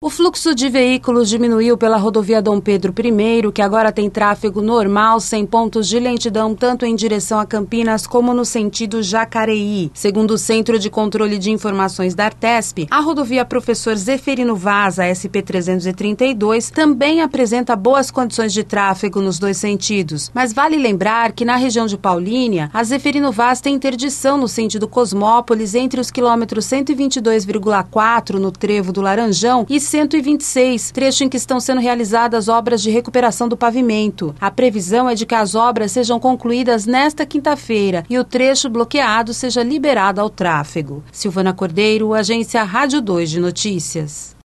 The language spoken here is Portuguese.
O fluxo de veículos diminuiu pela rodovia Dom Pedro I, que agora tem tráfego normal, sem pontos de lentidão, tanto em direção a Campinas como no sentido Jacareí. Segundo o Centro de Controle de Informações da Artesp, a rodovia Professor Zeferino Vaz, a SP-332, também apresenta boas condições de tráfego nos dois sentidos. Mas vale lembrar que na região de Paulínia, a Zeferino Vaz tem interdição no sentido Cosmópolis entre os quilômetros 122,4 no trevo do Laranjão e 126, trecho em que estão sendo realizadas obras de recuperação do pavimento. A previsão é de que as obras sejam concluídas nesta quinta-feira e o trecho bloqueado seja liberado ao tráfego. Silvana Cordeiro, Agência Rádio 2 de Notícias.